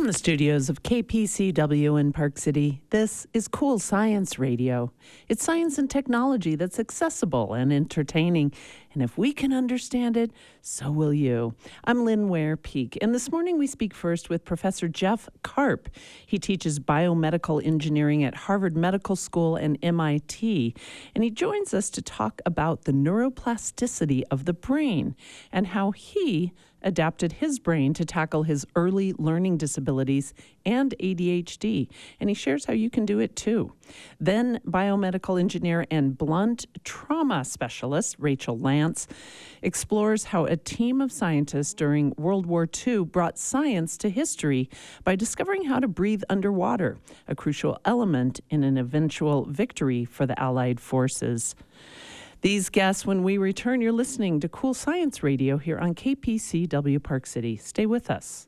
the studios of KPCW in Park City, this is Cool Science Radio. It's science and technology that's accessible and entertaining. And if we can understand it, so will you. I'm Lynn Ware Peak, and this morning we speak first with Professor Jeff Karp. He teaches biomedical engineering at Harvard Medical School and MIT, and he joins us to talk about the neuroplasticity of the brain and how he adapted his brain to tackle his early learning disabilities and ADHD, and he shares how you can do it too. Then biomedical engineer and blunt trauma specialist Rachel Lance explores how a team of scientists during World War II brought science to history by discovering how to breathe underwater, a crucial element in an eventual victory for the Allied forces. These guests, when we return, you're listening to Cool Science Radio here on KPCW Park City. Stay with us.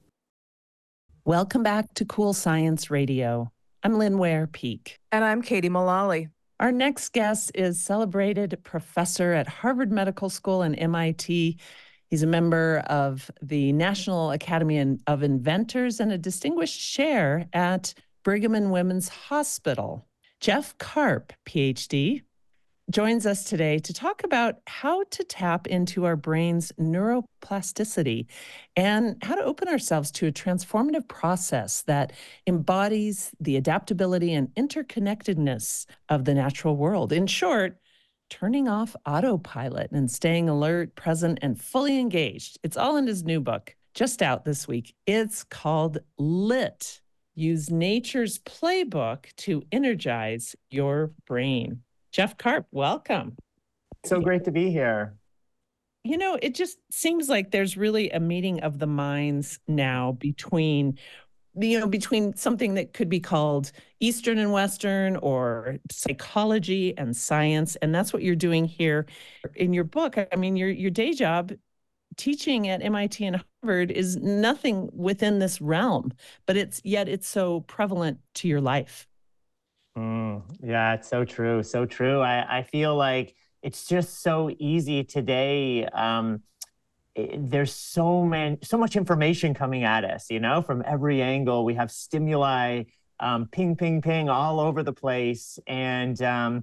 Welcome back to Cool Science Radio. I'm Lynn Ware Peak. And I'm Katie Mullally. Our next guest is celebrated professor at Harvard Medical School and MIT. He's a member of the National Academy of Inventors and a distinguished chair at Brigham and Women's Hospital. Jeff Karp, PhD, joins us today to talk about how to tap into our brain's neuroplasticity and how to open ourselves to a transformative process that embodies the adaptability and interconnectedness of the natural world. In short, turning off autopilot and staying alert, present, and fully engaged. It's all in his new book, just out this week. It's called Lit. Use nature's playbook to energize your brain. Jeff Karp, welcome. So great to be here. You know, it just seems like there's really a meeting of the minds now between something that could be called Eastern and Western or psychology and science. And that's what you're doing here in your book. I mean, your day job teaching at MIT and Harvard is nothing within this realm, but it's so prevalent to your life. Yeah, it's so true. So true. I feel like it's just so easy today. There's so much information coming at us, from every angle. We have stimuli, ping, ping, ping all over the place. And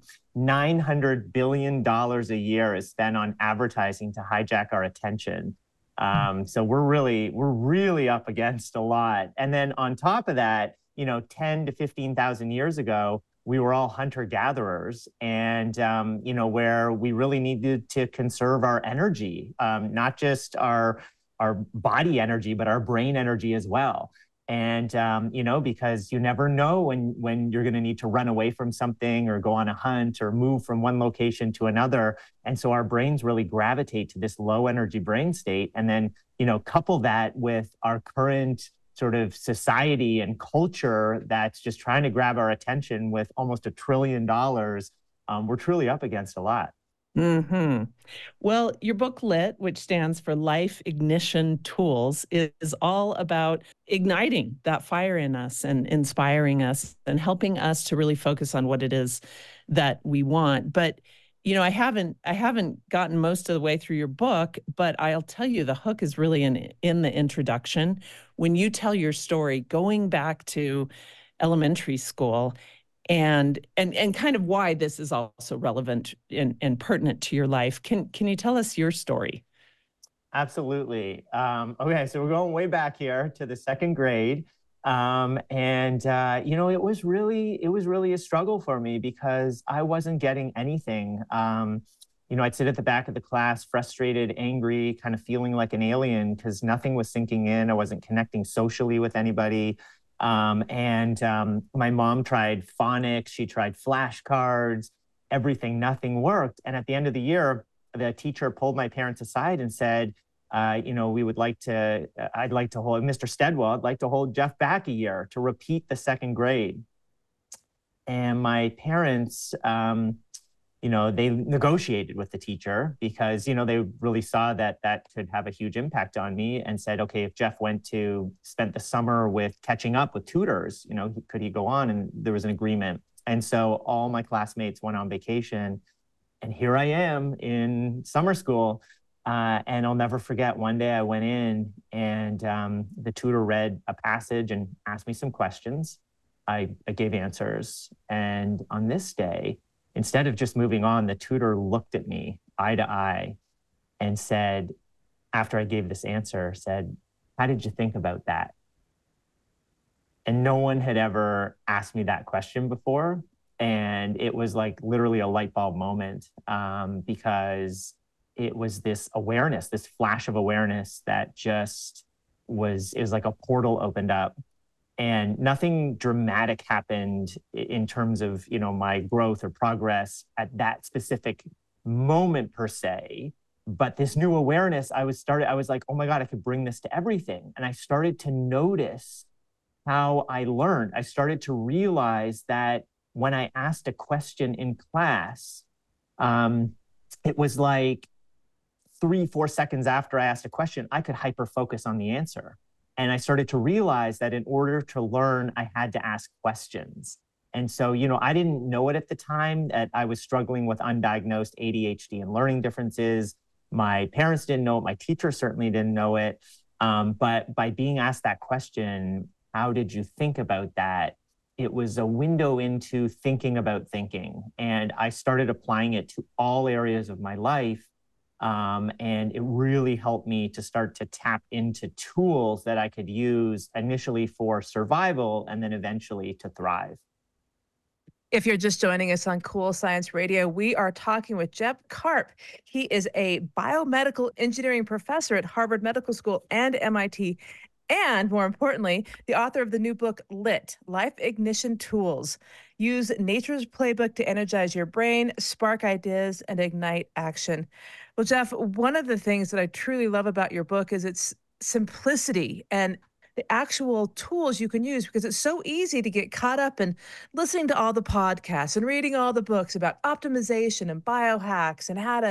$900 billion a year is spent on advertising to hijack our attention. So we're really up against a lot. And then on top of that, 10 to 15,000 years ago, we were all hunter-gatherers, and, where we really needed to conserve our energy, not just our body energy, but our brain energy as well. And, because you never know when you're going to need to run away from something or go on a hunt or move from one location to another. And so our brains really gravitate to this low energy brain state. And then, couple that with our current sort of society and culture that's just trying to grab our attention with almost $1 trillion, we're truly up against a lot. Mm-hmm. Well, your book Lit, which stands for Life Ignition Tools, is all about igniting that fire in us and inspiring us and helping us to really focus on what it is that we want. But I haven't gotten most of the way through your book, but I'll tell you the hook is really in the introduction. When you tell your story, going back to elementary school and kind of why this is also relevant and pertinent to your life. Can you tell us your story? Absolutely. Okay, so we're going way back here to the second grade. It was really a struggle for me because I wasn't getting anything. I'd sit at the back of the class, frustrated, angry, kind of feeling like an alien because nothing was sinking in. I wasn't connecting socially with anybody. My mom tried phonics. She tried flashcards, everything, nothing worked. And at the end of the year, the teacher pulled my parents aside and said, I'd like to hold Mr. Steadwell, I'd like to hold Jeff back a year to repeat the second grade. And my parents, they negotiated with the teacher because, they really saw that could have a huge impact on me and said, okay, if Jeff spent the summer catching up with tutors, could he go on? And there was an agreement. And so all my classmates went on vacation. And here I am in summer school. And I'll never forget, one day I went in and the tutor read a passage and asked me some questions. I gave answers. And on this day, instead of just moving on, the tutor looked at me eye to eye and said, after I gave this answer, said, "How did you think about that?" And no one had ever asked me that question before. And it was like literally a light bulb moment, because it was this awareness, this flash of awareness that just it was like a portal opened up, and nothing dramatic happened in terms of, my growth or progress at that specific moment per se. But this new awareness, I was like, oh my God, I could bring this to everything. And I started to notice how I learned. I started to realize that when I asked a question in class, it was like 3-4 seconds after I asked a question, I could hyper focus on the answer. And I started to realize that in order to learn, I had to ask questions. And so, I didn't know it at the time that I was struggling with undiagnosed ADHD and learning differences. My parents didn't know it. My teacher certainly didn't know it. But by being asked that question, how did you think about that? It was a window into thinking about thinking. And I started applying it to all areas of my life. And it really helped me to start to tap into tools that I could use initially for survival and then eventually to thrive. If you're just joining us on Cool Science Radio, we are talking with Jeff Karp. He is a biomedical engineering professor at Harvard Medical School and MIT, and more importantly, the author of the new book, Lit, Life Ignition Tools. Use nature's playbook to energize your brain, spark ideas, and ignite action. Well, Jeff, one of the things that I truly love about your book is its simplicity and the actual tools you can use, because it's so easy to get caught up in listening to all the podcasts and reading all the books about optimization and biohacks and how to,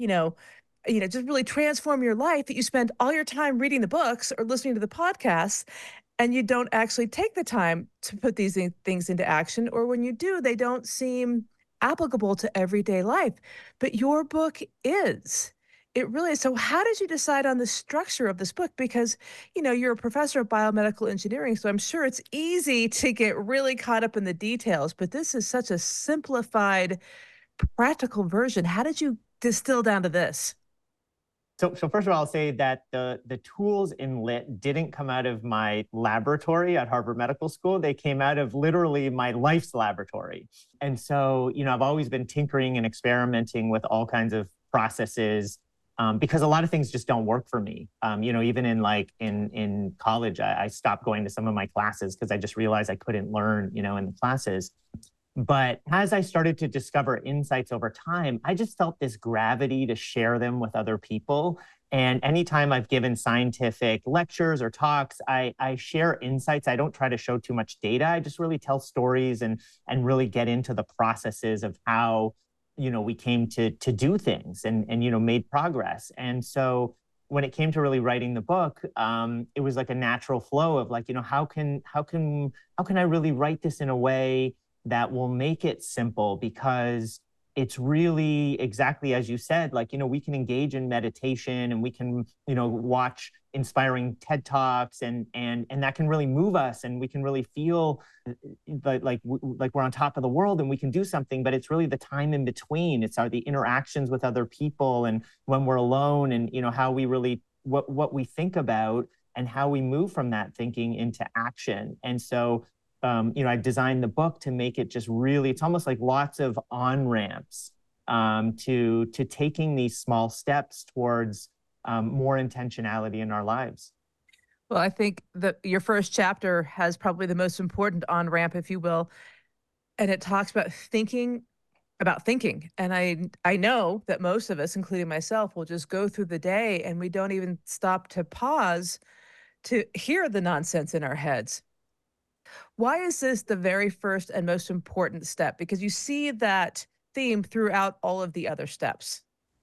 just really transform your life, that you spend all your time reading the books or listening to the podcasts, and you don't actually take the time to put these things into action. Or when you do, they don't seem applicable to everyday life. But your book is. It really is. So how did you decide on the structure of this book? Because, you're a professor of biomedical engineering, so I'm sure it's easy to get really caught up in the details, but this is such a simplified, practical version. How did you distill down to this? So first of all, I'll say that the tools in Lit didn't come out of my laboratory at Harvard Medical School. They came out of literally my life's laboratory. And so, I've always been tinkering and experimenting with all kinds of processes, because a lot of things just don't work for me. Even in college, I stopped going to some of my classes because I just realized I couldn't learn, in the classes. But as I started to discover insights over time, I just felt this gravity to share them with other people. And anytime I've given scientific lectures or talks, I share insights. I don't try to show too much data. I just really tell stories and really get into the processes of how, we came to do things and made progress. And so when it came to really writing the book, it was like a natural flow of like, how can I really write this in a way that will make it simple? Because it's really exactly as you said, like, we can engage in meditation and we can, watch inspiring TED Talks and that can really move us, and we can really feel like we're on top of the world and we can do something. But it's really the time in between. It's the interactions with other people and when we're alone, and how we really what we think about and how we move from that thinking into action. And so I designed the book to make it just really, it's almost like lots of on-ramps to taking these small steps towards more intentionality in our lives. Well, I think that your first chapter has probably the most important on-ramp, if you will, and it talks about thinking. And I know that most of us, including myself, will just go through the day and we don't even stop to pause to hear the nonsense in our heads. Why is this the very first and most important step? Because you see that theme throughout all of the other steps.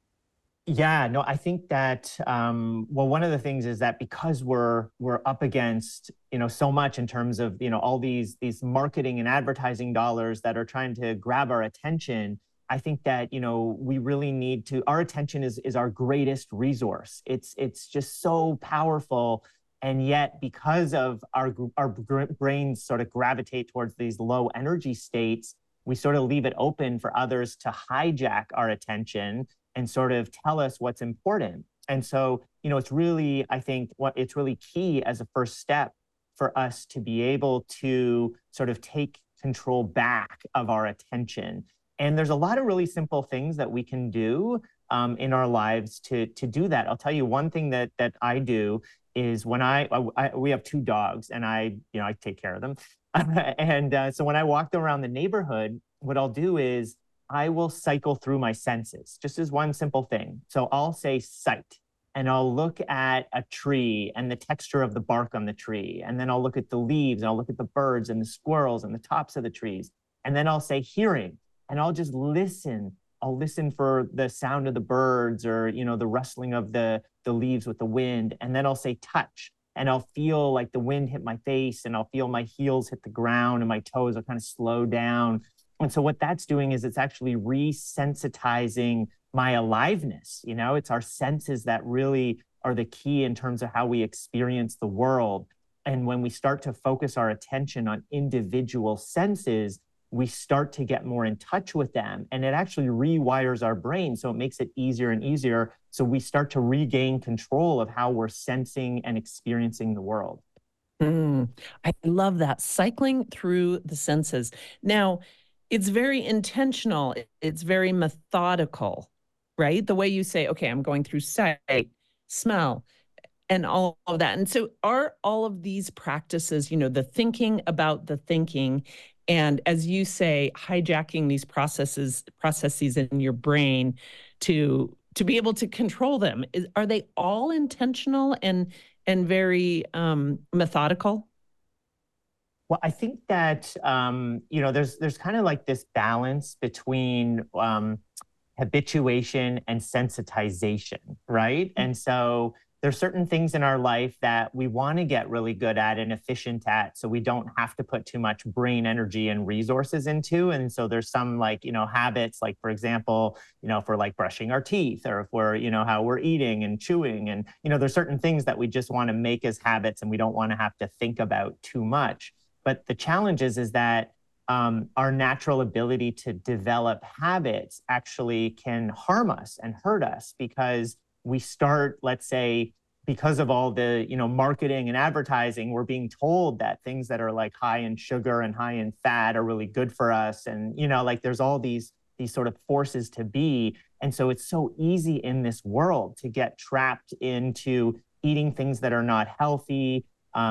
Yeah, no, I think that, one of the things is that because we're up against, so much in terms of, all these marketing and advertising dollars that are trying to grab our attention, I think that, we really need to, our attention is our greatest resource. It's just so powerful. And yet, because of our brains sort of gravitate towards these low energy states, we sort of leave it open for others to hijack our attention and sort of tell us what's important. And so, it's really, I think, it's really key as a first step for us to be able to sort of take control back of our attention. And there's a lot of really simple things that we can do in our lives to do that. I'll tell you one thing that I do is when we have 2 dogs, and I take care of them. And so when I walk around the neighborhood, what I'll do is I will cycle through my senses, just as one simple thing. So I'll say sight, and I'll look at a tree and the texture of the bark on the tree. And then I'll look at the leaves, and I'll look at the birds and the squirrels and the tops of the trees. And then I'll say hearing, and I'll just listen. I'll listen for the sound of the birds, or, the rustling of the leaves with the wind. And then I'll say touch, and I'll feel like the wind hit my face, and I'll feel my heels hit the ground, and my toes will kind of slow down. And so what that's doing is it's actually resensitizing my aliveness. It's our senses that really are the key in terms of how we experience the world. And when we start to focus our attention on individual senses, we start to get more in touch with them, and it actually rewires our brain. So it makes it easier and easier. So we start to regain control of how we're sensing and experiencing the world. I love that. Cycling through the senses. Now, it's very intentional. It's very methodical, right? The way you say, okay, I'm going through sight, smell, and all of that. And so are all of these practices, the thinking about the thinking, and as you say, hijacking these processes in your brain to be able to control them, are they all intentional and very methodical? Well, I think that there's kind of like this balance between habituation and sensitization, right? And so there's certain things in our life that we want to get really good at and efficient at, so we don't have to put too much brain energy and resources into. And so there's some habits, like, for example, if we're like brushing our teeth, or if we're, how we're eating and chewing, and, there's certain things that we just want to make as habits, and we don't want to have to think about too much. But the challenge is that our natural ability to develop habits actually can harm us and hurt us, because we start, let's say, because of all the, marketing and advertising, we're being told that things that are like high in sugar and high in fat are really good for us. And, there's all these sort of forces to be. And so it's so easy in this world to get trapped into eating things that are not healthy,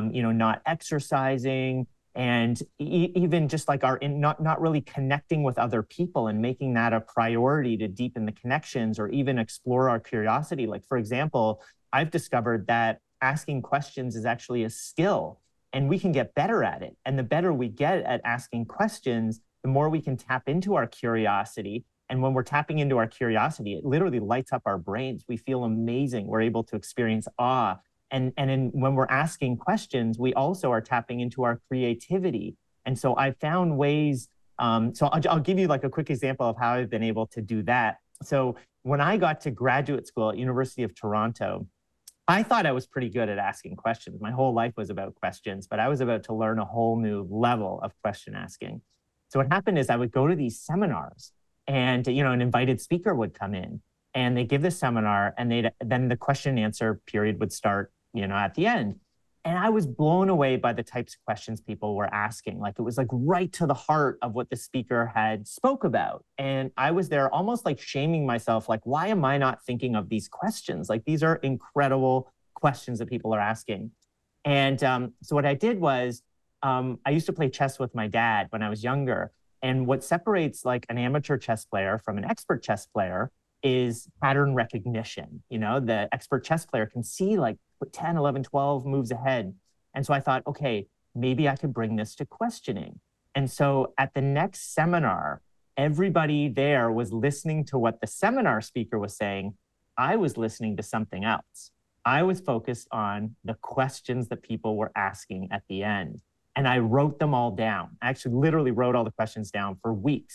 not exercising, and even just like not really connecting with other people and making that a priority to deepen the connections or even explore our curiosity. Like, for example, I've discovered that asking questions is actually a skill, and we can get better at it. And the better we get at asking questions, the more we can tap into our curiosity. And when we're tapping into our curiosity, it literally lights up our brains. We feel amazing. We're able to experience awe. And when we're asking questions, we also are tapping into our creativity. And so I found ways, so I'll give you like a quick example of how I've been able to do that. So when I got to graduate school at University of Toronto, I thought I was pretty good at asking questions. My whole life was about questions, but I was about to learn a whole new level of question asking. So what happened is I would go to these seminars, and an invited speaker would come in, and they give the seminar, and then the question and answer period would start at the end. And I was blown away by the types of questions people were asking. Like, it was like right to the heart of what the speaker had spoke about. And I was there almost like shaming myself, like, why am I not thinking of these questions? Like, these are incredible questions that people are asking. And so what I did was, I used to play chess with my dad when I was younger. And what separates like an amateur chess player from an expert chess player is pattern recognition. The expert chess player can see like 10, 11, 12 moves ahead. And so I thought, okay, maybe I could bring this to questioning. And so at the next seminar, everybody there was listening to what the seminar speaker was saying. I was listening to something else. I was focused on the questions that people were asking at the end. And I wrote them all down. I actually literally wrote all the questions down for weeks.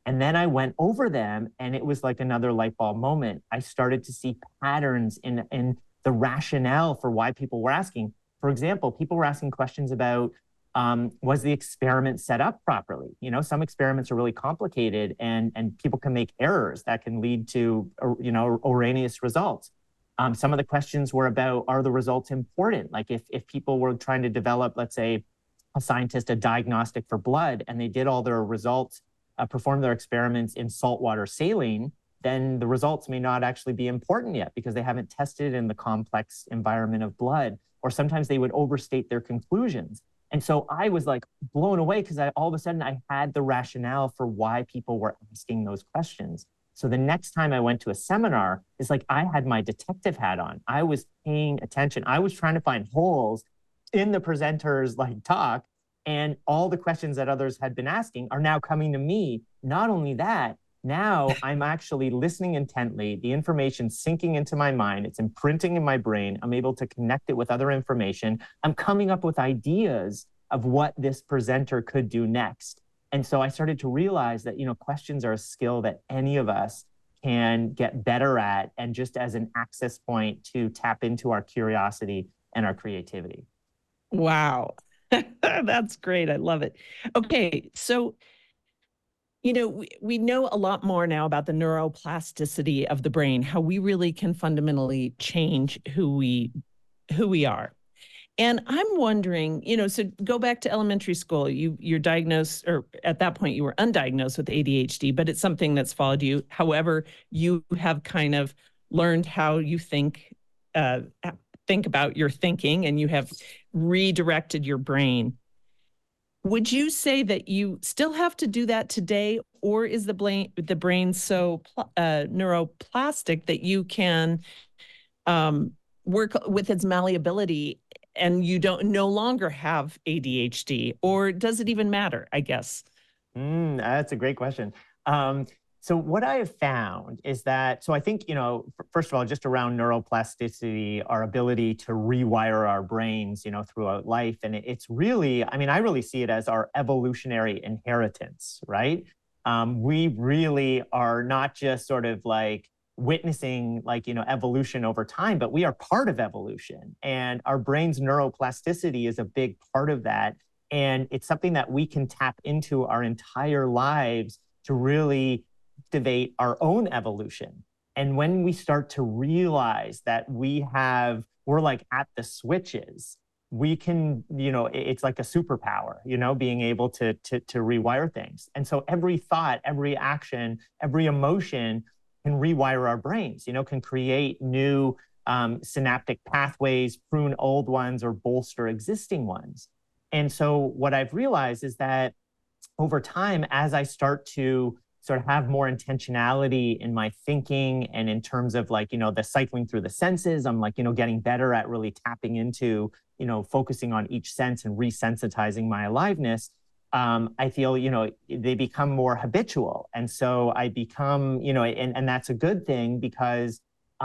And then I went over them, and it was like another light bulb moment. I started to see patterns in the rationale for why people were asking. For example, people were asking questions about, was the experiment set up properly? You know, some experiments are really complicated, and people can make errors that can lead to, you know, erroneous results. Some of the questions were about, are the results important? Like if people were trying to develop, let's say, a scientist, a diagnostic for blood, and they did all their results, performed their experiments in saltwater saline, then the results may not actually be important yet because they haven't tested in the complex environment of blood, or sometimes they would overstate their conclusions. And so I was like blown away because all of a sudden I had the rationale for why people were asking those questions. So the next time I went to a seminar, it's like I had my detective hat on. I was paying attention. I was trying to find holes in the presenter's like talk, and all the questions that others had been asking are now coming to me. Not only that, now I'm actually listening intently, the information sinking into my mind, it's imprinting in my brain, I'm able to connect it with other information, I'm coming up with ideas of what this presenter could do next. And so I started to realize that, you know, questions are a skill that any of us can get better at, and just as an access point to tap into our curiosity and our creativity. Wow. That's great. I love it. Okay. So, you know, we know a lot more now about the neuroplasticity of the brain, how we really can fundamentally change who we are. And I'm wondering, you know, so go back to elementary school. You're diagnosed, or at that point you were undiagnosed with ADHD, but it's something that's followed you. However, you have kind of learned how you think about your thinking, and you have redirected your brain. Would you say that you still have to do that today, or is the brain so neuroplastic that you can work with its malleability and you don't no longer have ADHD, or does it even matter, I guess? That's a great question. So what I have found is that, so I think, you know, first of all, just around neuroplasticity, our ability to rewire our brains, you know, throughout life. And it's really, I mean, I really see it as our evolutionary inheritance, right? We really are not just sort of like witnessing, like, you know, evolution over time, but we are part of evolution. And our brain's neuroplasticity is a big part of that. And it's something that we can tap into our entire lives to really activate our own evolution. And when we start to realize that we're like at the switches, we can, you know, it's like a superpower, you know, being able to rewire things. And so every thought, every action, every emotion can rewire our brains, you know, can create new synaptic pathways, prune old ones, or bolster existing ones. And so what I've realized is that over time, as I start to sort of have more intentionality in my thinking, and in terms of, like, you know, the cycling through the senses, I'm like, you know, getting better at really tapping into, you know, focusing on each sense and resensitizing my aliveness. I feel, you know, they become more habitual. And so I become, you know, and that's a good thing, because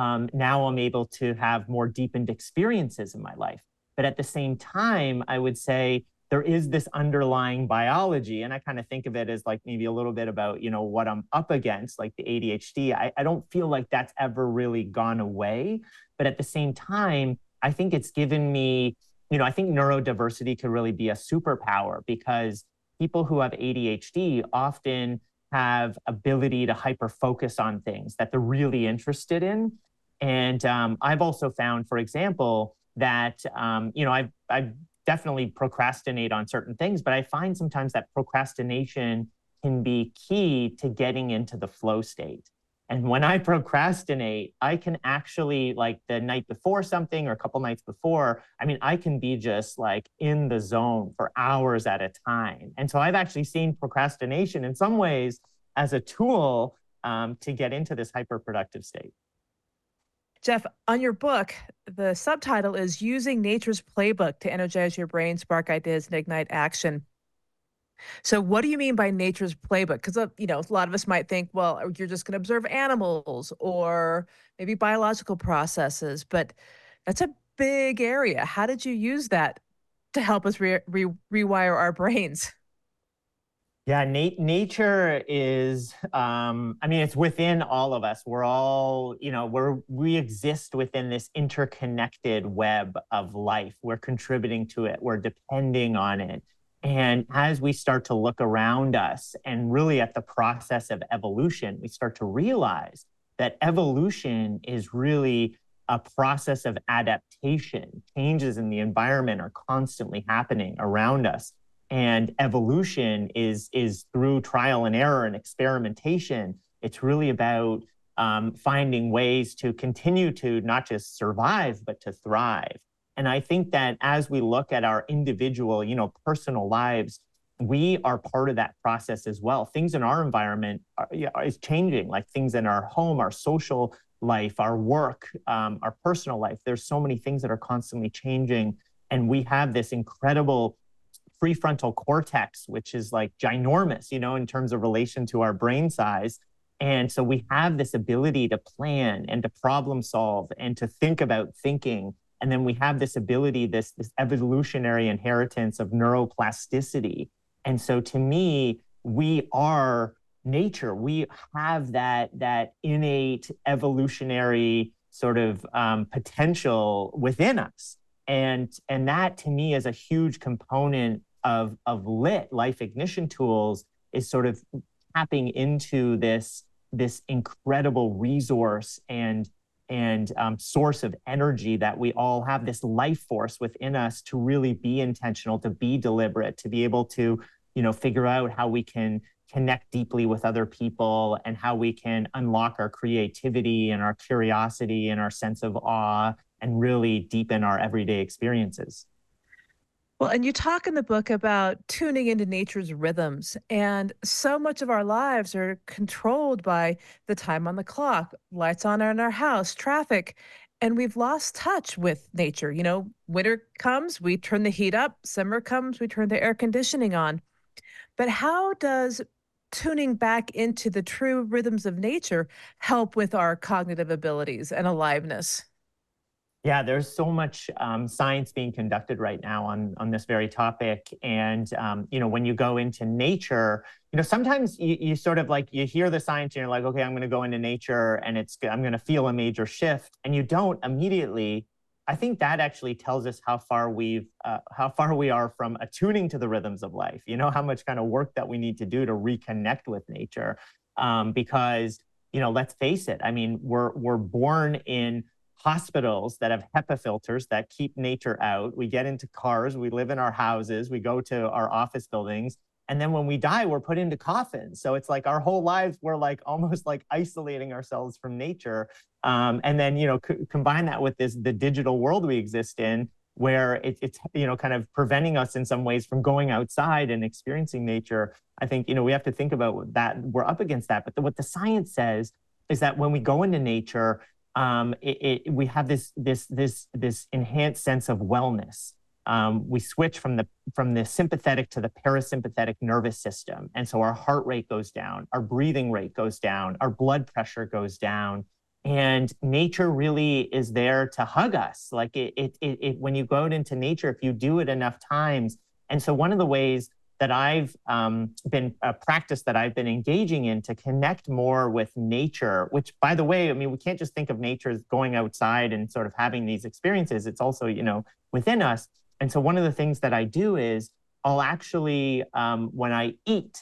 now I'm able to have more deepened experiences in my life. But at the same time, I would say there is this underlying biology, and I kind of think of it as like maybe a little bit about, you know, what I'm up against, like the ADHD. I don't feel like that's ever really gone away. But at the same time, I think it's given me, you know, I think neurodiversity could really be a superpower, because people who have ADHD often have ability to hyper focus on things that they're really interested in. And I've also found, for example, that, you know, I've definitely procrastinate on certain things, but I find sometimes that procrastination can be key to getting into the flow state. And when I procrastinate, I can actually, like the night before something or a couple nights before, I mean, I can be just like in the zone for hours at a time. And so I've actually seen procrastination in some ways as a tool to get into this hyper-productive state. Jeff, on your book, the subtitle is Using Nature's Playbook to Energize Your Brain, Spark Ideas, and Ignite Action. So what do you mean by nature's playbook? Because, you know, a lot of us might think, well, you're just going to observe animals or maybe biological processes, but that's a big area. How did you use that to help us rewire our brains? Yeah, nature is, I mean, it's within all of us. We're all, we exist within this interconnected web of life. We're contributing to it, we're depending on it. And as we start to look around us and really at the process of evolution, we start to realize that evolution is really a process of adaptation. Changes in the environment are constantly happening around us. And evolution is through trial and error and experimentation. It's really about finding ways to continue to not just survive, but to thrive. And I think that as we look at our individual, personal lives, we are part of that process as well. Things in our environment is changing, like things in our home, our social life, our work, our personal life. There's so many things that are constantly changing. And we have this incredible prefrontal cortex, which is like ginormous, in terms of relation to our brain size. And so we have this ability to plan and to problem solve and to think about thinking. And then we have this ability, this evolutionary inheritance of neuroplasticity. And so to me, we are nature. We have that innate evolutionary sort of potential within us. And that to me is a huge component of LIT, Life Ignition Tools, is sort of tapping into this incredible resource and source of energy that we all have, this life force within us to really be intentional, to be deliberate, to be able to, figure out how we can connect deeply with other people and how we can unlock our creativity and our curiosity and our sense of awe and really deepen our everyday experiences. Well, and you talk in the book about tuning into nature's rhythms, and so much of our lives are controlled by the time on the clock, lights on in our house, traffic, and we've lost touch with nature. Winter comes, we turn the heat up, summer comes, we turn the air conditioning on. But how does tuning back into the true rhythms of nature help with our cognitive abilities and aliveness? Yeah, there's so much science being conducted right now on this very topic. And, when you go into nature, sometimes you sort of like, you hear the science and you're like, okay, I'm going to go into nature and I'm going to feel a major shift. And you don't immediately. I think that actually tells us how far we are from attuning to the rhythms of life, how much kind of work that we need to do to reconnect with nature. Because, let's face it, I mean, we're born in hospitals that have HEPA filters that keep nature out. We get into cars, we live in our houses, we go to our office buildings, and then when we die, we're put into coffins. So it's like our whole lives, we're like almost like isolating ourselves from nature. And then, combine that with the digital world we exist in, where it's kind of preventing us in some ways from going outside and experiencing nature. I think, we have to think about that. We're up against that. But what the science says is that when we go into nature, we have this enhanced sense of wellness. We switch from the sympathetic to the parasympathetic nervous system, and so our heart rate goes down, our breathing rate goes down, our blood pressure goes down, and nature really is there to hug us. Like when you go out into nature, if you do it enough times, and so one of the ways that I've been a practice that I've been engaging in to connect more with nature, which, by the way, I mean, we can't just think of nature as going outside and sort of having these experiences. It's also, within us. And so one of the things that I do is I'll actually, when I eat,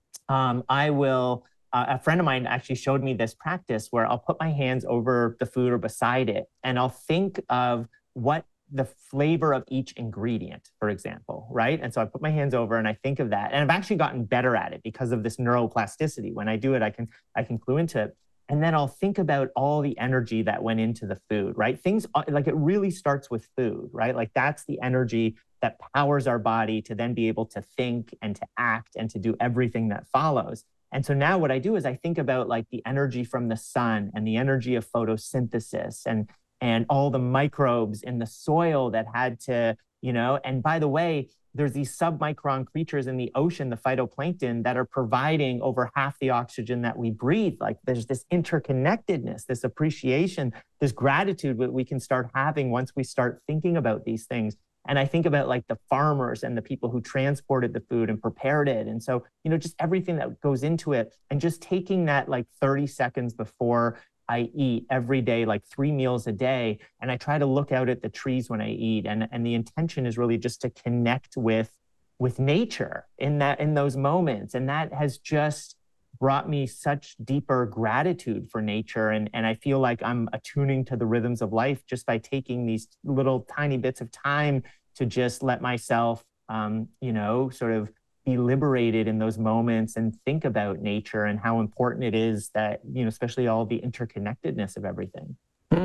I will, a friend of mine actually showed me this practice where I'll put my hands over the food or beside it, and I'll think of what the flavor of each ingredient, for example, right? And so I put my hands over and I think of that. And I've actually gotten better at it because of this neuroplasticity. When I do it, I can clue into it. And then I'll think about all the energy that went into the food, right? Things like, it really starts with food, right? Like that's the energy that powers our body to then be able to think and to act and to do everything that follows. And so now what I do is I think about like the energy from the sun and the energy of photosynthesis and all the microbes in the soil that had to, and by the way, there's these submicron creatures in the ocean, the phytoplankton, that are providing over half the oxygen that we breathe. Like there's this interconnectedness, this appreciation, this gratitude that we can start having once we start thinking about these things. And I think about like the farmers and the people who transported the food and prepared it. And so, just everything that goes into it, and just taking that like 30 seconds before I eat every day, like 3 meals a day. And I try to look out at the trees when I eat. And the intention is really just to connect with nature in those moments. And that has just brought me such deeper gratitude for nature. And I feel like I'm attuning to the rhythms of life just by taking these little tiny bits of time to just let myself, sort of be liberated in those moments and think about nature and how important it is that, especially all the interconnectedness of everything.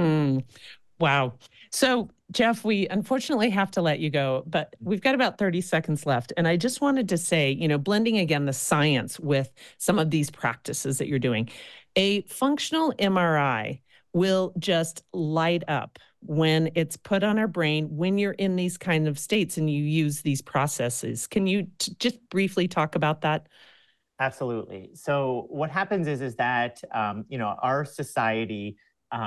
Wow. So, Jeff, we unfortunately have to let you go, but we've got about 30 seconds left. And I just wanted to say, blending again the science with some of these practices that you're doing, a functional MRI will just light up when it's put on our brain when you're in these kind of states and you use these processes. Can you just briefly talk about that? Absolutely. So what happens is that, our society,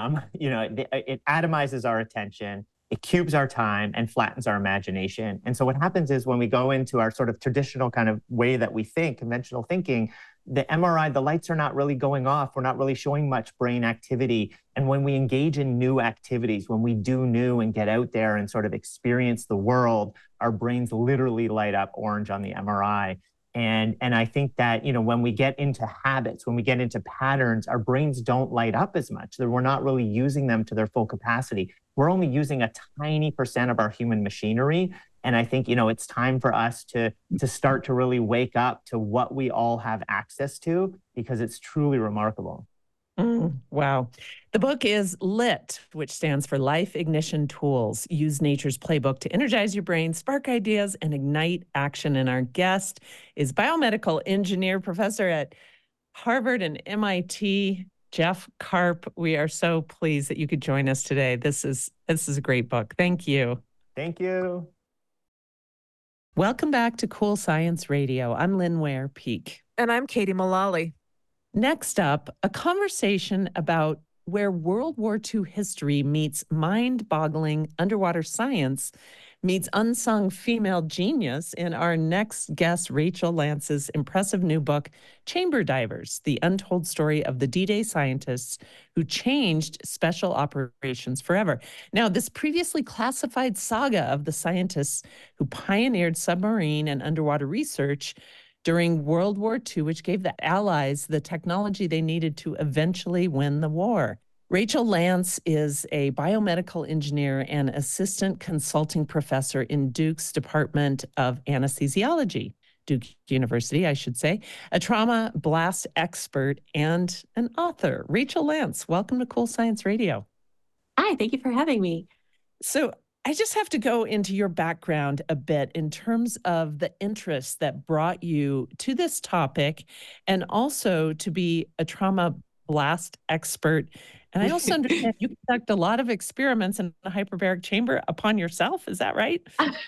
it atomizes our attention, it cubes our time and flattens our imagination. And so what happens is when we go into our sort of traditional kind of way that we think, conventional thinking, the MRI, the lights are not really going off. We're not really showing much brain activity. And when we engage in new activities, when we do new and get out there and sort of experience the world, our brains literally light up orange on the MRI. And I think that, when we get into habits, when we get into patterns, our brains don't light up as much. That we're not really using them to their full capacity. We're only using a tiny percent of our human machinery. And I think, it's time for us to start to really wake up to what we all have access to, because it's truly remarkable. Wow. The book is LIT, which stands for Life Ignition Tools. Use nature's playbook to energize your brain, spark ideas, and ignite action. And our guest is biomedical engineer, professor at Harvard and MIT, Jeff Karp. We are so pleased that you could join us today. This is a great book. Thank you. Thank you. Welcome back to Cool Science Radio. I'm Lynn Ware-Peak. And I'm Katie Mullally. Next up, a conversation about where World War II history meets mind-boggling underwater science meets unsung female genius in our next guest, Rachel Lance's impressive new book, Chamber Divers, The Untold Story of the D-Day Scientists Who Changed Special Operations Forever. Now, this previously classified saga of the scientists who pioneered submarine and underwater research during World War II, which gave the Allies the technology they needed to eventually win the war. Rachel Lance is a biomedical engineer and assistant consulting professor in Duke's Department of Anesthesiology, Duke University, I should say, a trauma blast expert and an author. Rachel Lance, welcome to Cool Science Radio. Hi, thank you for having me. So I just have to go into your background a bit in terms of the interest that brought you to this topic and also to be a trauma blast expert. And I also understand you conduct a lot of experiments in a hyperbaric chamber upon yourself. Is that right?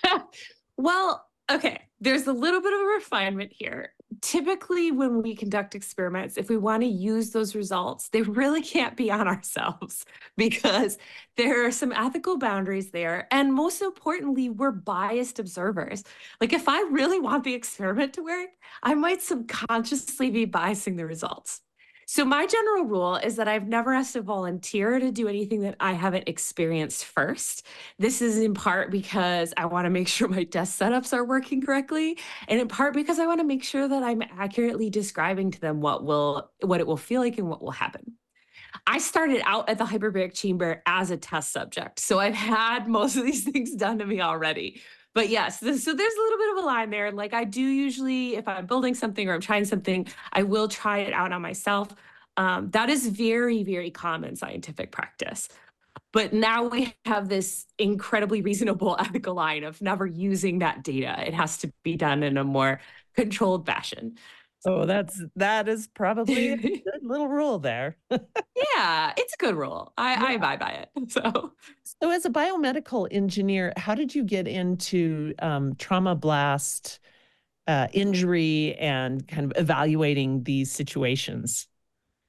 Well, okay, there's a little bit of a refinement here. Typically, when we conduct experiments, if we want to use those results, they really can't be on ourselves because there are some ethical boundaries there. And most importantly, we're biased observers. Like if I really want the experiment to work, I might subconsciously be biasing the results. So my general rule is that I've never asked a volunteer to do anything that I haven't experienced first. This is in part because I want to make sure my test setups are working correctly, and in part because I want to make sure that I'm accurately describing to them what it will feel like and what will happen. I started out at the hyperbaric chamber as a test subject, so I've had most of these things done to me already. But yes, so there's a little bit of a line there. Like I do usually, if I'm building something or I'm trying something, I will try it out on myself. That is very, very common scientific practice. But now we have this incredibly reasonable ethical line of never using that data. It has to be done in a more controlled fashion. Oh, that is probably a good little rule there. Yeah, it's a good rule. I abide by it. So as a biomedical engineer, how did you get into trauma blast injury and kind of evaluating these situations?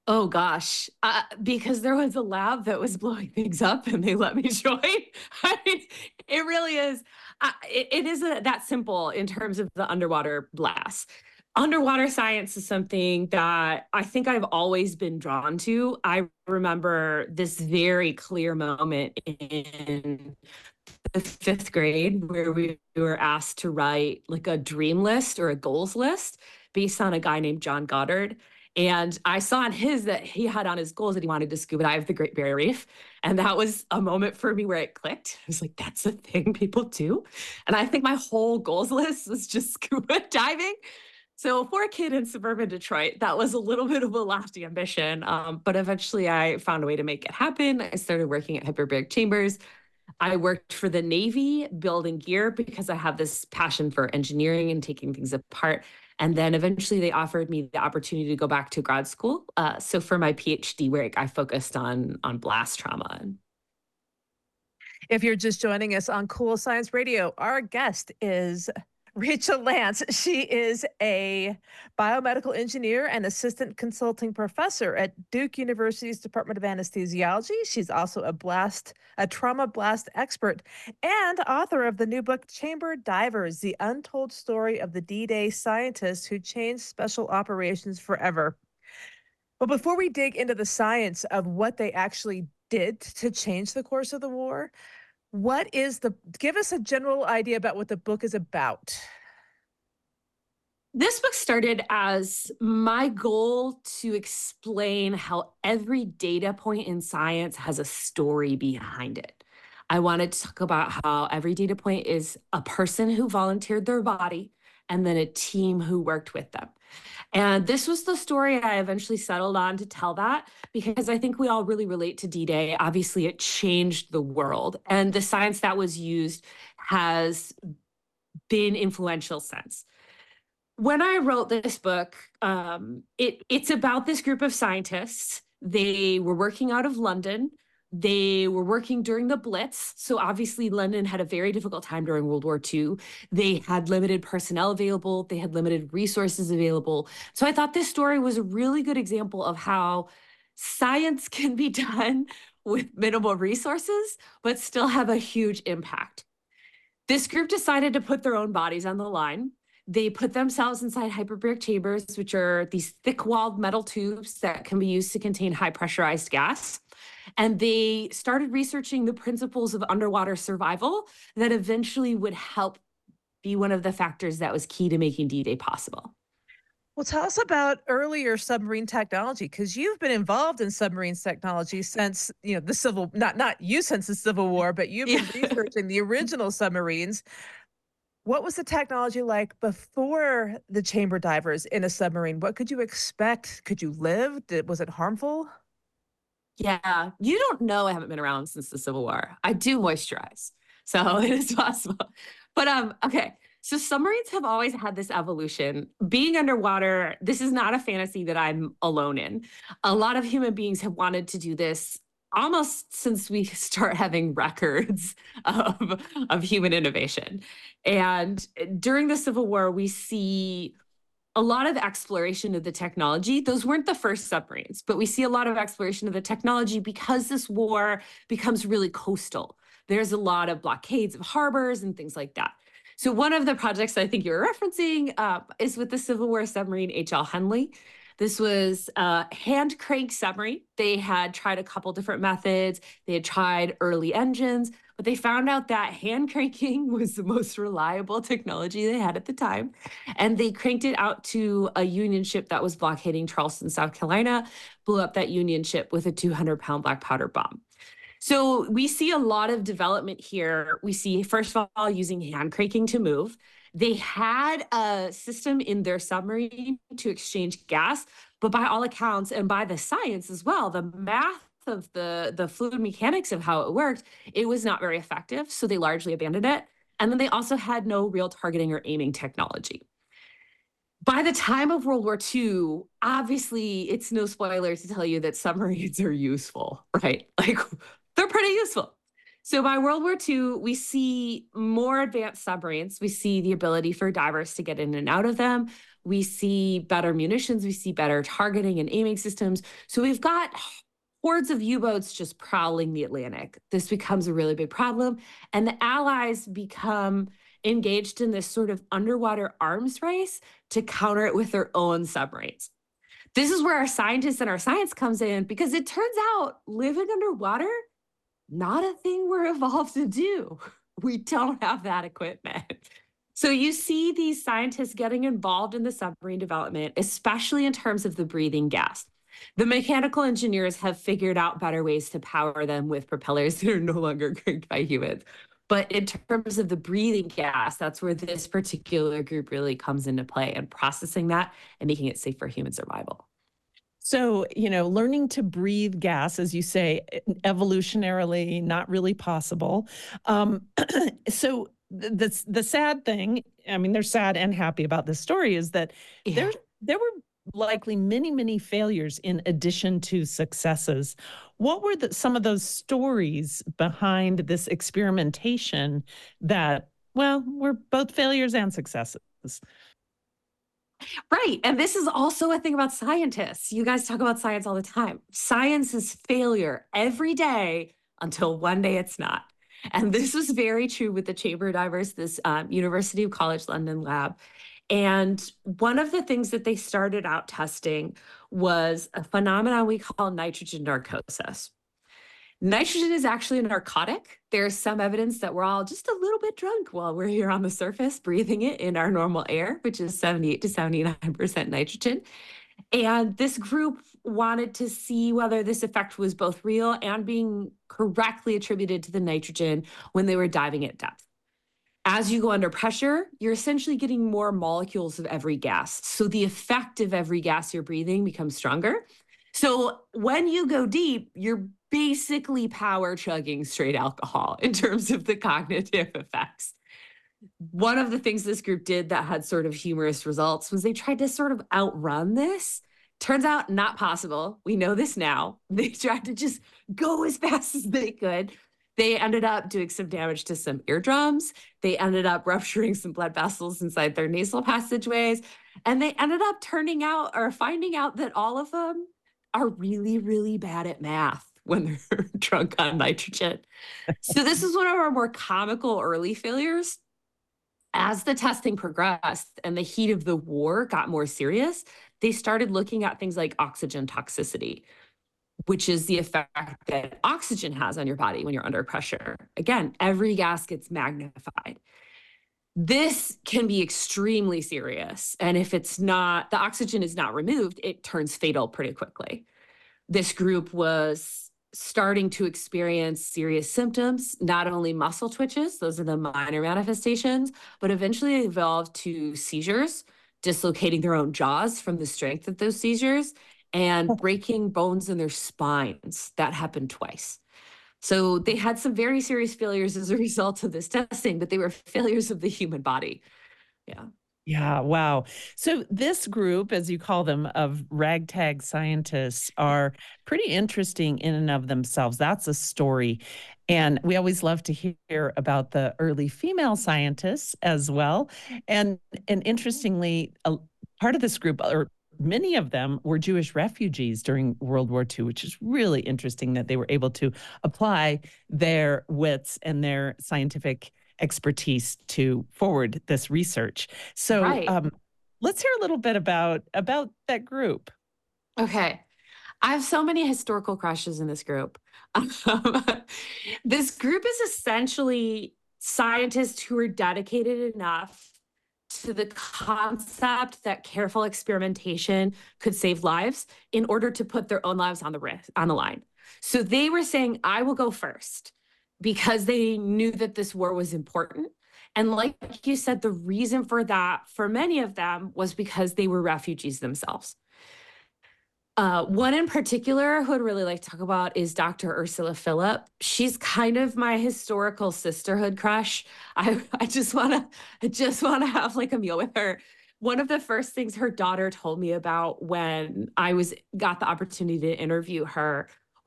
Oh gosh, because there was a lab that was blowing things up and they let me join. I mean, it really is. It is that simple in terms of the underwater blasts. Underwater science is something that I think I've always been drawn to. I remember this very clear moment in the fifth grade where we were asked to write like a dream list or a goals list based on a guy named John Goddard. And I saw in his that he had on his goals that he wanted to scuba dive the Great Barrier Reef. And that was a moment for me where it clicked. I was like, that's a thing people do. And I think my whole goals list was just scuba diving. So for a kid in suburban Detroit, that was a little bit of a lofty ambition. But eventually I found a way to make it happen. I started working at hyperbaric chambers. I worked for the Navy building gear because I have this passion for engineering and taking things apart. And then eventually they offered me the opportunity to go back to grad school. So for my PhD work, I focused on blast trauma. If you're just joining us on Cool Science Radio, our guest is Rachel Lance. She is a biomedical engineer and assistant consulting professor at Duke University's Department of Anesthesiology. She's also a trauma blast expert and author of the new book, Chamber Divers, The Untold Story of the D-Day Scientists Who Changed Special Operations Forever. But before we dig into the science of what they actually did to change the course of the war, give us a general idea about what the book is about. This book started as my goal to explain how every data point in science has a story behind it. I wanted to talk about how every data point is a person who volunteered their body and then a team who worked with them. And this was the story I eventually settled on to tell that because I think we all really relate to D-Day. Obviously, it changed the world. And the science that was used has been influential since. When I wrote this book, it's about this group of scientists. They were working out of London. They were working during the Blitz. So obviously London had a very difficult time during World War II. They had limited personnel available. They had limited resources available. So I thought this story was a really good example of how science can be done with minimal resources, but still have a huge impact. This group decided to put their own bodies on the line. They put themselves inside hyperbaric chambers, which are these thick-walled metal tubes that can be used to contain high-pressurized gas. And they started researching the principles of underwater survival that eventually would help be one of the factors that was key to making D-Day possible. Well, tell us about earlier submarine technology, because you've been involved in submarines technology since, not you since the Civil War, but you've been researching the original submarines. What was the technology like before the chamber divers in a submarine? What could you expect? Could you live? Was it harmful? Yeah, you don't know I haven't been around since the Civil War. I do moisturize, so it is possible. But okay, so submarines have always had this evolution. Being underwater, this is not a fantasy that I'm alone in. A lot of human beings have wanted to do this almost since we start having records of human innovation. And during the Civil War, we see a lot of exploration of the technology. Those weren't the first submarines, but we see a lot of exploration of the technology because this war becomes really coastal. There's a lot of blockades of harbors and things like that. So one of the projects I think you're referencing is with the Civil War submarine H.L. Henley. This was a hand crank submarine. They had tried a couple different methods. They had tried early engines, but they found out that hand cranking was the most reliable technology they had at the time. And they cranked it out to a Union ship that was blockading Charleston, South Carolina, blew up that Union ship with a 200-pound black powder bomb. So we see a lot of development here. We see, first of all, using hand cranking to move. They had a system in their submarine to exchange gas, but by all accounts, and by the science as well, the math of the fluid mechanics of how it worked, it was not very effective. So they largely abandoned it. And then they also had no real targeting or aiming technology. By the time of World War II, obviously, it's no spoiler to tell you that submarines are useful, right? Like, they're pretty useful. So by World War II, we see more advanced submarines. We see the ability for divers to get in and out of them. We see better munitions. We see better targeting and aiming systems. So we've got hordes of U-boats just prowling the Atlantic. This becomes a really big problem. And the Allies become engaged in this sort of underwater arms race to counter it with their own submarines. This is where our scientists and our science comes in, because it turns out living underwater, not a thing we're evolved to do. We don't have that equipment. So you see these scientists getting involved in the submarine development, especially in terms of the breathing gas. The mechanical engineers have figured out better ways to power them with propellers that are no longer cranked by humans. But in terms of the breathing gas, that's where this particular group really comes into play, and processing that and making it safe for human survival. So, learning to breathe gas, as you say, evolutionarily not really possible. So the sad thing, I mean, they're sad and happy about this story, is that Yeah. there were likely many, many failures in addition to successes. What were some of those stories behind this experimentation that, well, were both failures and successes? Right. And this is also a thing about scientists. You guys talk about science all the time. Science is failure every day until one day it's not. And this was very true with the chamber divers, this University of College London lab. And one of the things that they started out testing was a phenomenon we call nitrogen narcosis. Nitrogen is actually a narcotic. There's some evidence that we're all just a little bit drunk while we're here on the surface, breathing it in our normal air, which is 78 to 79% nitrogen. And this group wanted to see whether this effect was both real and being correctly attributed to the nitrogen when they were diving at depth. As you go under pressure, you're essentially getting more molecules of every gas. So the effect of every gas you're breathing becomes stronger. So when you go deep, you're basically power chugging straight alcohol in terms of the cognitive effects. One of the things this group did that had sort of humorous results was they tried to sort of outrun this. Turns out not possible. We know this now. They tried to just go as fast as they could. They ended up doing some damage to some eardrums. They ended up rupturing some blood vessels inside their nasal passageways. And they ended up finding out that all of them are really, really bad at math when they're drunk on nitrogen. So this is one of our more comical early failures. As the testing progressed and the heat of the war got more serious, they started looking at things like oxygen toxicity, which is the effect that oxygen has on your body when you're under pressure. Again, every gas gets magnified. This can be extremely serious. And if the oxygen is not removed, it turns fatal pretty quickly. This group was starting to experience serious symptoms, not only muscle twitches, those are the minor manifestations, but eventually evolved to seizures, dislocating their own jaws from the strength of those seizures, and breaking bones in their spines. That happened twice. So they had some very serious failures as a result of this testing, but they were failures of the human body. Yeah. Yeah, wow. So this group, as you call them, of ragtag scientists are pretty interesting in and of themselves. That's a story. And we always love to hear about the early female scientists as well. And interestingly, part of this group, or many of them, were Jewish refugees during World War II, which is really interesting that they were able to apply their wits and their scientific expertise to forward this research. So Right. Let's hear a little bit about that group. Okay. I have so many historical crushes in this group. This group is essentially scientists who are dedicated enough to the concept that careful experimentation could save lives in order to put their own lives on the line. So they were saying, I will go first, because they knew that this war was important. And like you said, the reason for that, for many of them, was because they were refugees themselves. One in particular who I'd really like to talk about is Dr. Ursula Philipp. She's kind of my historical sisterhood crush. I just want to have like a meal with her. One of the first things her daughter told me about when I got the opportunity to interview her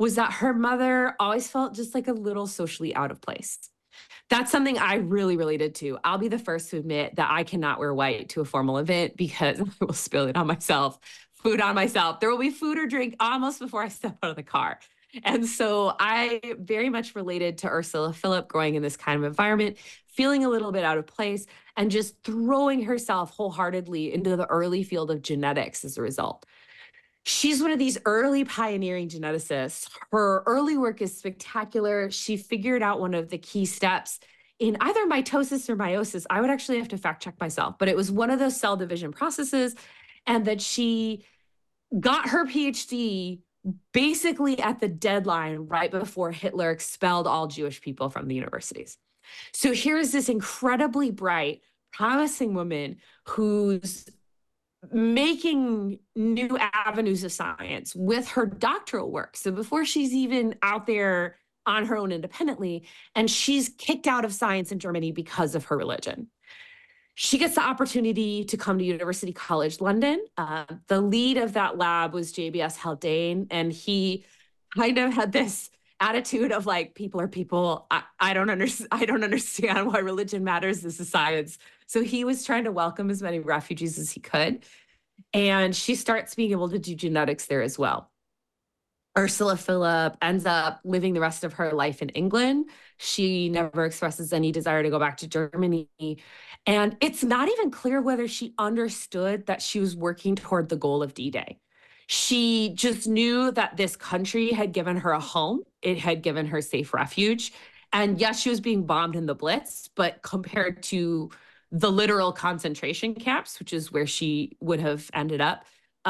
was that her mother always felt just like a little socially out of place. That's something I really related to. I'll be the first to admit that I cannot wear white to a formal event because I will spill it on myself, food on myself. There will be food or drink almost before I step out of the car. And so I very much related to Ursula Phillip growing in this kind of environment, feeling a little bit out of place, and just throwing herself wholeheartedly into the early field of genetics as a result. She's one of these early pioneering geneticists. Her early work is spectacular. She figured out one of the key steps in either mitosis or meiosis. I would actually have to fact check myself, but it was one of those cell division processes, and that she got her PhD basically at the deadline right before Hitler expelled all Jewish people from the universities. So here's this incredibly bright, promising woman who's making new avenues of science with her doctoral work. So before she's even out there on her own independently, and she's kicked out of science in Germany because of her religion. She gets the opportunity to come to University College London. The lead of that lab was JBS Haldane, and he kind of had this attitude of like, people are people. I don't understand why religion matters. This is science. So he was trying to welcome as many refugees as he could. And she starts being able to do genetics there as well. Ursula Phillip ends up living the rest of her life in England. She never expresses any desire to go back to Germany. And it's not even clear whether she understood that she was working toward the goal of D-Day. She just knew that this country had given her a home. It had given her safe refuge. And yes, she was being bombed in the Blitz, but compared to the literal concentration camps, which is where she would have ended up,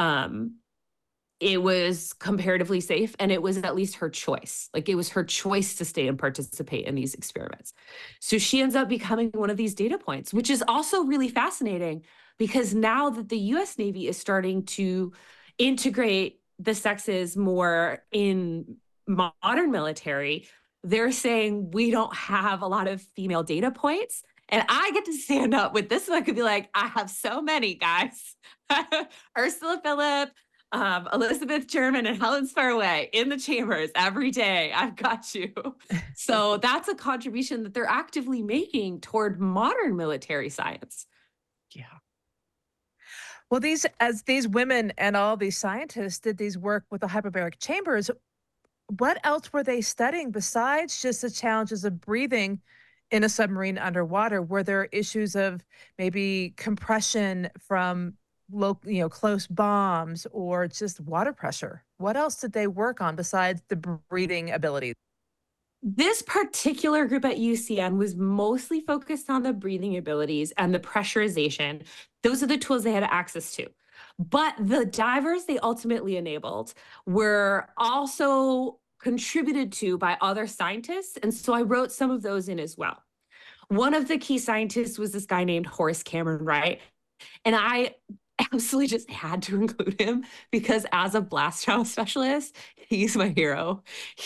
it was comparatively safe, and it was at least her choice. Like, it was her choice to stay and participate in these experiments. So she ends up becoming one of these data points, which is also really fascinating because now that the US Navy is starting to integrate the sexes more in modern military, they're saying we don't have a lot of female data points. And I get to stand up with this one. I could be like, I have so many, guys. Ursula Phillip, Elizabeth German, and Helen Sparway in the chambers every day. I've got you. So that's a contribution that they're actively making toward modern military science. Yeah. Well, these women and all these scientists did these work with the hyperbaric chambers, what else were they studying besides just the challenges of breathing in a submarine underwater? Were there issues of maybe compression from close bombs, or just water pressure? What else did they work on besides the breathing ability? This particular group at UCN was mostly focused on the breathing abilities and the pressurization. Those are the tools they had access to. But the divers they ultimately enabled were also contributed to by other scientists. And so I wrote some of those in as well. One of the key scientists was this guy named Horace Cameron Wright. And I absolutely just had to include him because as a blast trauma specialist, he's my hero.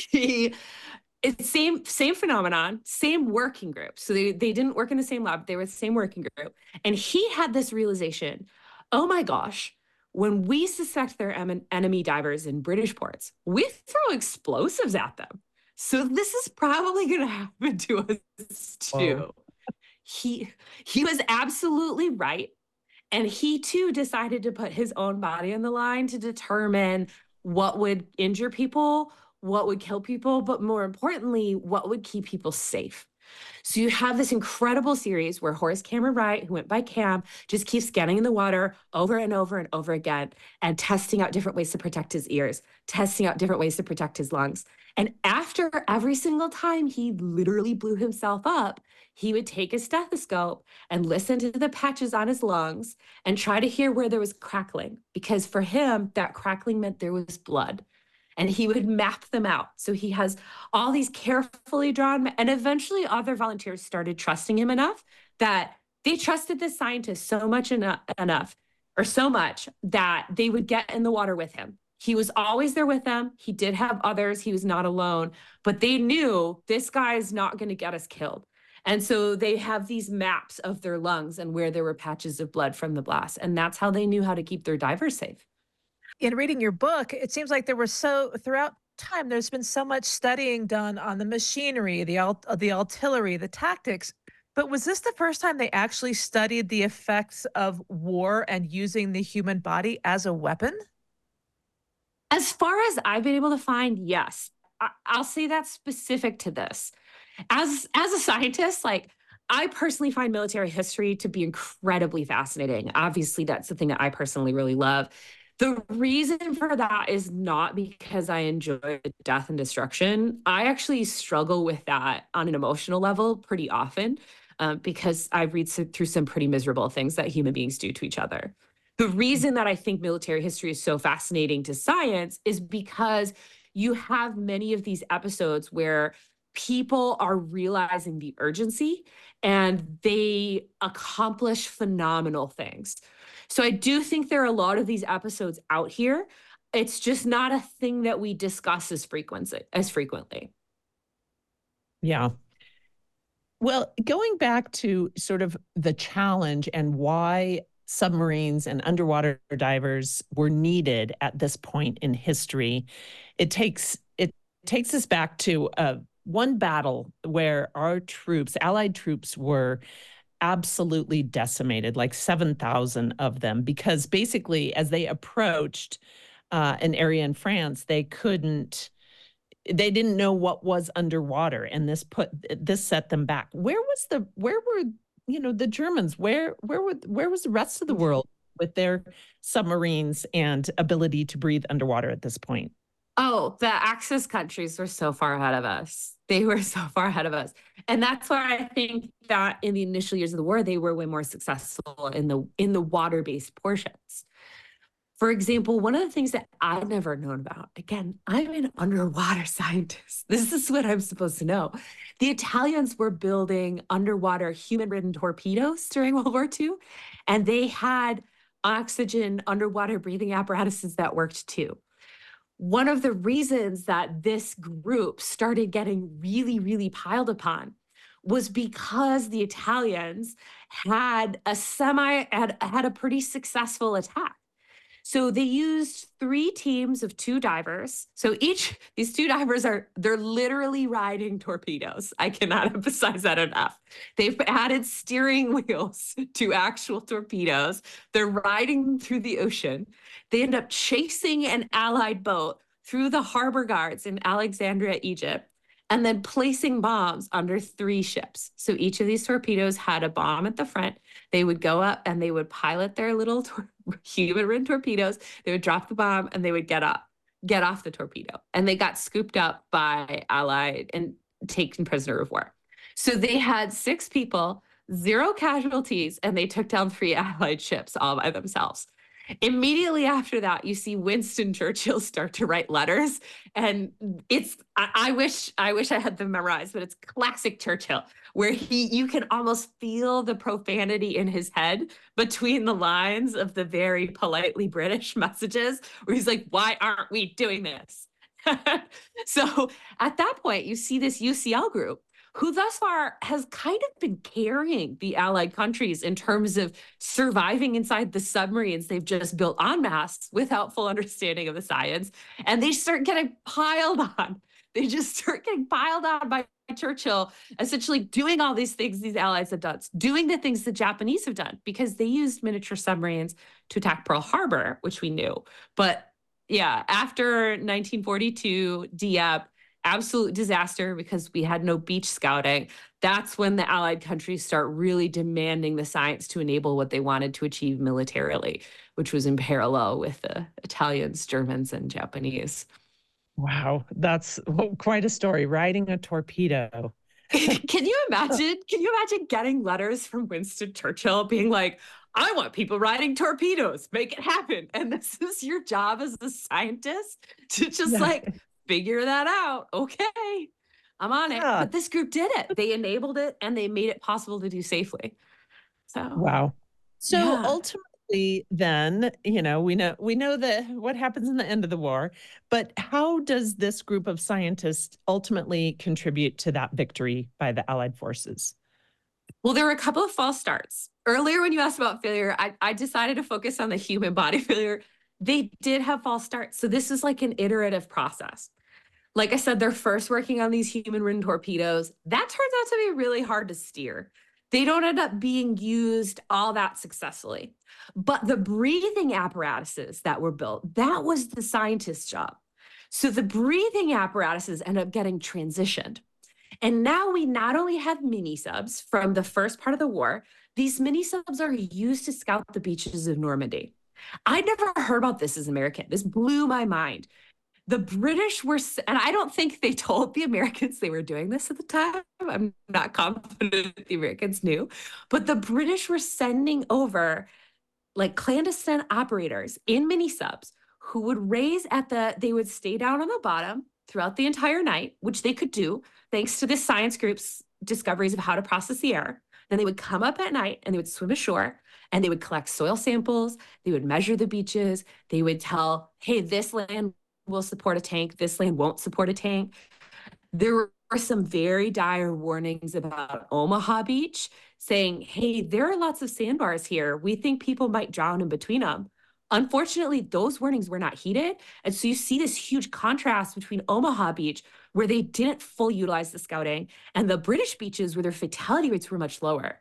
It's same phenomenon, same working group. So they didn't work in the same lab, they were the same working group. And he had this realization, oh my gosh, when we suspect they're enemy divers in British ports, we throw explosives at them. So this is probably going to happen to us too. He was absolutely right. And he too decided to put his own body on the line to determine what would injure people, what would kill people, but more importantly, what would keep people safe. So you have this incredible series where Horace Cameron Wright, who went by Cam, just keeps getting in the water over and over and over again and testing out different ways to protect his ears, testing out different ways to protect his lungs. And after every single time he literally blew himself up, he would take his stethoscope and listen to the patches on his lungs and try to hear where there was crackling, because for him, that crackling meant there was blood. And he would map them out. So he has all these carefully drawn, and eventually other volunteers started trusting him enough that they trusted this scientist so much that they would get in the water with him. He was always there with them. He did have others. He was not alone, but they knew this guy is not going to get us killed. And so they have these maps of their lungs and where there were patches of blood from the blast. And that's how they knew how to keep their divers safe. In reading your book, it seems like there were throughout time, there's been so much studying done on the machinery, the artillery, the tactics. But was this the first time they actually studied the effects of war and using the human body as a weapon? As far as I've been able to find, yes. I'll say that's specific to this. As a scientist, like I personally find military history to be incredibly fascinating. Obviously, that's the thing that I personally really love. The reason for that is not because I enjoy death and destruction. I actually struggle with that on an emotional level pretty often because I read through some pretty miserable things that human beings do to each other. The reason that I think military history is so fascinating to science is because you have many of these episodes where people are realizing the urgency and they accomplish phenomenal things. So I do think there are a lot of these episodes out here. It's just not a thing that we discuss as frequently. Yeah. Well, going back to sort of the challenge and why submarines and underwater divers were needed at this point in history, it takes us back to one battle where our troops, Allied troops, were absolutely decimated, like 7,000 of them, because basically, as they approached an area in France, they didn't know what was underwater, and this set them back. Where were the Germans? Where was the rest of the world with their submarines and ability to breathe underwater at this point? Oh, the Axis countries were so far ahead of us. They were so far ahead of us. And that's why I think that in the initial years of the war, they were way more successful in the water-based portions. For example, one of the things that I've never known about, again, I'm an underwater scientist. This is what I'm supposed to know. The Italians were building underwater human-ridden torpedoes during World War II, and they had oxygen underwater breathing apparatuses that worked too. One of the reasons that this group started getting really, really piled upon was because the Italians had had a pretty successful attack. So they used 3 teams of 2 divers. So these 2 divers they're literally riding torpedoes. I cannot emphasize that enough. They've added steering wheels to actual torpedoes. They're riding them through the ocean. They end up chasing an Allied boat through the harbor guards in Alexandria, Egypt, and then placing bombs under 3 ships. So each of these torpedoes had a bomb at the front. They would go up and they would pilot their little human-ridden torpedoes. They would drop the bomb and they would get off the torpedo. And they got scooped up by Allied and taken prisoner of war. So they had 6 people, 0 casualties, and they took down 3 Allied ships all by themselves. Immediately after that, you see Winston Churchill start to write letters, and I wish I had them memorized, but it's classic Churchill, where you can almost feel the profanity in his head between the lines of the very politely British messages, where he's like, "Why aren't we doing this?" So at that point, you see this UCL group who thus far has kind of been carrying the Allied countries in terms of surviving inside the submarines they've just built en masse without full understanding of the science. And they start getting piled on. They just start getting piled on by Churchill, essentially doing all these things these allies have done, doing the things the Japanese have done, because they used miniature submarines to attack Pearl Harbor, which we knew. But yeah, after 1942, Dieppe, absolute disaster because we had no beach scouting. That's when the Allied countries start really demanding the science to enable what they wanted to achieve militarily, which was in parallel with the Italians, Germans, and Japanese. Wow, that's quite a story, riding a torpedo. Can you imagine? Can you imagine getting letters from Winston Churchill being like, "I want people riding torpedoes, make it happen." And this is your job as a scientist to just figure that out. Okay, I'm on it. But this group did it. They enabled it and they made it possible to do safely. So wow. So ultimately, then, we know that what happens in the end of the war, but how does this group of scientists ultimately contribute to that victory by the Allied forces? Well, there were a couple of false starts. Earlier, when you asked about failure, I decided to focus on the human body failure. They did have false starts. So this is like an iterative process. Like I said, they're first working on these human-ridden torpedoes. That turns out to be really hard to steer. They don't end up being used all that successfully. But the breathing apparatuses that were built, that was the scientist's job. So the breathing apparatuses end up getting transitioned. And now we not only have mini subs from the first part of the war, these mini subs are used to scout the beaches of Normandy. I'd never heard about this as an American. This blew my mind. The British were, and I don't think they told the Americans they were doing this at the time. I'm not confident the Americans knew, but the British were sending over like clandestine operators in mini subs who would they would stay down on the bottom throughout the entire night, which they could do thanks to this science group's discoveries of how to process the air. Then they would come up at night and they would swim ashore and they would collect soil samples. They would measure the beaches. They would tell, hey, this land will support a tank. This land won't support a tank. There were some very dire warnings about Omaha Beach saying, hey, there are lots of sandbars here. We think people might drown in between them. Unfortunately, those warnings were not heeded. And so you see this huge contrast between Omaha Beach, where they didn't fully utilize the scouting, and the British beaches where their fatality rates were much lower.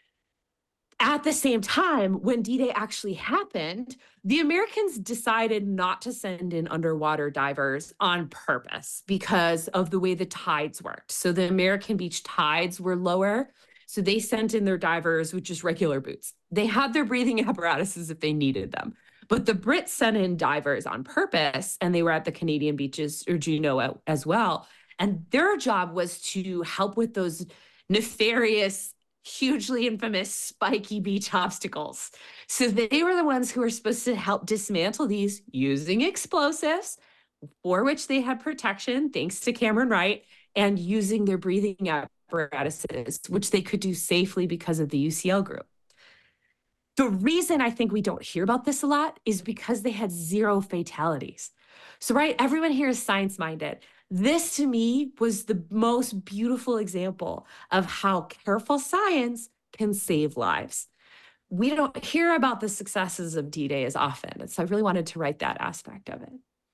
At the same time, when D-Day actually happened, the Americans decided not to send in underwater divers on purpose because of the way the tides worked. So the American beach tides were lower. So they sent in their divers with just regular boots. They had their breathing apparatuses if they needed them. But the Brits sent in divers on purpose, and they were at the Canadian beaches, or Juneau as well. And their job was to help with those nefarious, hugely infamous spiky beach obstacles. So they were the ones who were supposed to help dismantle these using explosives, for which they had protection, thanks to Cameron Wright, and using their breathing apparatuses, which they could do safely because of the UCL group. The reason I think we don't hear about this a lot is because they had 0 fatalities. So, right, everyone here is science-minded. This, to me, was the most beautiful example of how careful science can save lives. We don't hear about the successes of D-Day as often. And so I really wanted to write that aspect of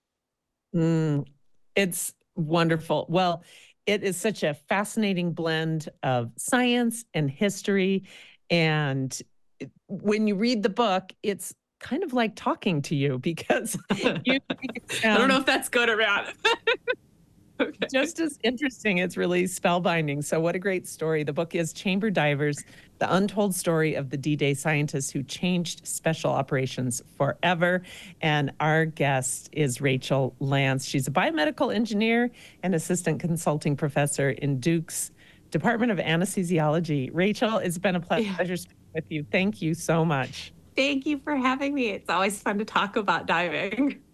it. It's wonderful. Well, it is such a fascinating blend of science and history. And when you read the book, it's kind of like talking to you because you I don't know if that's good or bad. Okay. Just as interesting. It's really spellbinding. So what a great story. The book is Chamber Divers, The Untold Story of the D-Day Scientists Who Changed Special Operations Forever. And our guest is Rachel Lance. She's a biomedical engineer and assistant consulting professor in Duke's Department of Anesthesiology. Rachel, it's been a pleasure speaking with you. Thank you so much. Thank you for having me. It's always fun to talk about diving.